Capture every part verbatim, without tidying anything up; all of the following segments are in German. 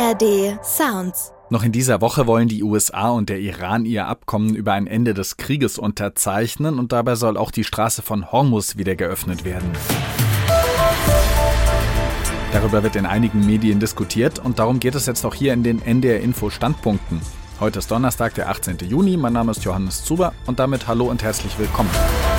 R D Sounds. Noch in dieser Woche wollen die U S A und der Iran ihr Abkommen über ein Ende des Krieges unterzeichnen und dabei soll auch die Straße von Hormuz wieder geöffnet werden. Darüber wird in einigen Medien diskutiert und darum geht es jetzt auch hier in den N D R Info Standpunkten. Heute ist Donnerstag, der achtzehnten Juni. Mein Name ist Johannes Zuber und damit hallo und herzlich willkommen.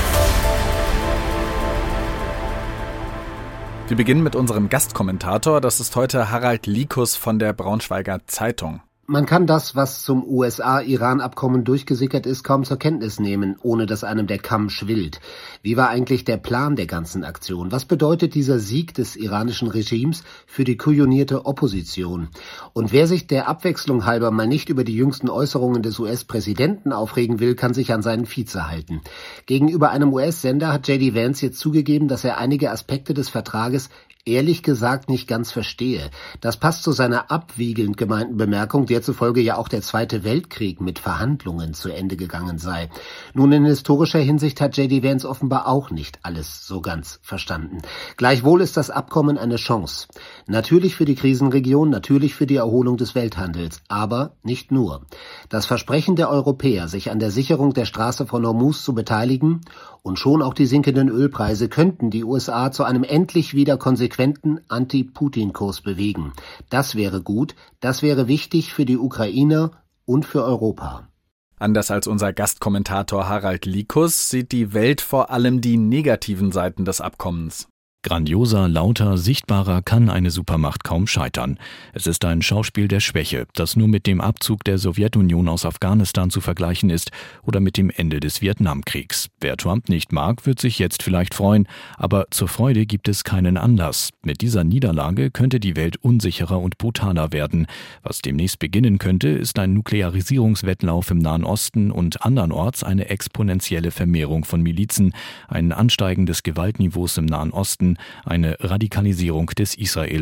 Wir beginnen mit unserem Gastkommentator. Das ist heute Harald Likus von der Braunschweiger Zeitung. Man kann das, was zum U S A-Iran-Abkommen durchgesickert ist, kaum zur Kenntnis nehmen, ohne dass einem der Kamm schwillt. Wie war eigentlich der Plan der ganzen Aktion? Was bedeutet dieser Sieg des iranischen Regimes für die kujonierte Opposition? Und wer sich der Abwechslung halber mal nicht über die jüngsten Äußerungen des U S-Präsidenten aufregen will, kann sich an seinen Vize halten. Gegenüber einem U S-Sender hat J D Vance jetzt zugegeben, dass er einige Aspekte des Vertrages ehrlich gesagt nicht ganz verstehe. Das passt zu seiner abwiegelnd gemeinten Bemerkung, der zufolge ja auch der Zweite Weltkrieg mit Verhandlungen zu Ende gegangen sei. Nun, in historischer Hinsicht hat J D Vance offenbar auch nicht alles so ganz verstanden. Gleichwohl ist das Abkommen eine Chance. Natürlich für die Krisenregion, natürlich für die Erholung des Welthandels, aber nicht nur. Das Versprechen der Europäer, sich an der Sicherung der Straße von Hormuz zu beteiligen und schon auch die sinkenden Ölpreise könnten die U S A zu einem endlich wieder konsequenten Anti-Putin-Kurs bewegen. Das wäre gut, das wäre wichtig für die Ukrainer und für Europa. Anders als unser Gastkommentator Harald Likus sieht die Welt vor allem die negativen Seiten des Abkommens. Grandioser, lauter, sichtbarer kann eine Supermacht kaum scheitern. Es ist ein Schauspiel der Schwäche, das nur mit dem Abzug der Sowjetunion aus Afghanistan zu vergleichen ist oder mit dem Ende des Vietnamkriegs. Wer Trump nicht mag, wird sich jetzt vielleicht freuen, aber zur Freude gibt es keinen Anlass. Mit dieser Niederlage könnte die Welt unsicherer und brutaler werden. Was demnächst beginnen könnte, ist ein Nuklearisierungswettlauf im Nahen Osten und andernorts eine exponentielle Vermehrung von Milizen, ein Ansteigen des Gewaltniveaus im Nahen Osten, eine Radikalisierung des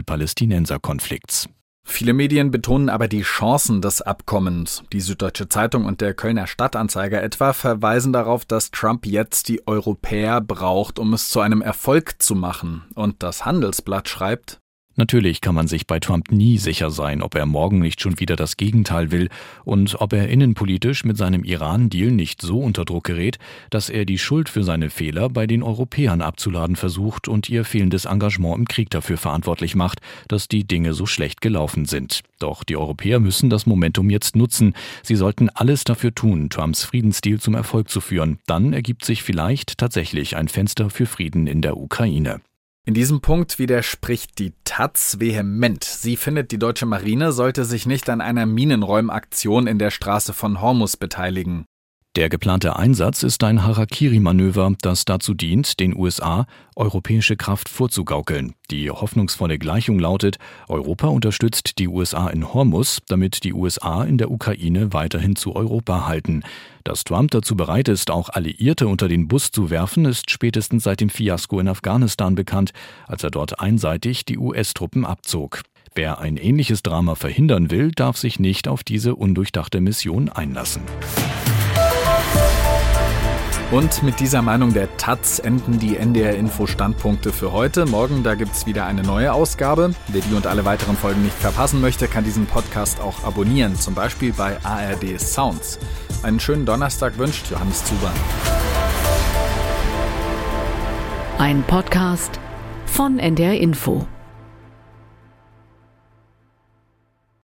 Israel-Palästinenser-Konflikts. Viele Medien betonen aber die Chancen des Abkommens. Die Süddeutsche Zeitung und der Kölner Stadtanzeiger etwa verweisen darauf, dass Trump jetzt die Europäer braucht, um es zu einem Erfolg zu machen. Und das Handelsblatt schreibt: Natürlich kann man sich bei Trump nie sicher sein, ob er morgen nicht schon wieder das Gegenteil will und ob er innenpolitisch mit seinem Iran-Deal nicht so unter Druck gerät, dass er die Schuld für seine Fehler bei den Europäern abzuladen versucht und ihr fehlendes Engagement im Krieg dafür verantwortlich macht, dass die Dinge so schlecht gelaufen sind. Doch die Europäer müssen das Momentum jetzt nutzen. Sie sollten alles dafür tun, Trumps Friedensdeal zum Erfolg zu führen. Dann ergibt sich vielleicht tatsächlich ein Fenster für Frieden in der Ukraine. In diesem Punkt widerspricht die Taz vehement. Sie findet, die deutsche Marine sollte sich nicht an einer Minenräumaktion in der Straße von Hormuz beteiligen. Der geplante Einsatz ist ein Harakiri-Manöver, das dazu dient, den U S A europäische Kraft vorzugaukeln. Die hoffnungsvolle Gleichung lautet: Europa unterstützt die U S A in Hormuz, damit die U S A in der Ukraine weiterhin zu Europa halten. Dass Trump dazu bereit ist, auch Alliierte unter den Bus zu werfen, ist spätestens seit dem Fiasko in Afghanistan bekannt, als er dort einseitig die U S-Truppen abzog. Wer ein ähnliches Drama verhindern will, darf sich nicht auf diese undurchdachte Mission einlassen. Und mit dieser Meinung der Taz enden die N D R-Info-Standpunkte für heute. Morgen, da gibt's wieder eine neue Ausgabe. Wer die und alle weiteren Folgen nicht verpassen möchte, kann diesen Podcast auch abonnieren, zum Beispiel bei A R D Sounds. Einen schönen Donnerstag wünscht Johannes Zuber. Ein Podcast von N D R Info.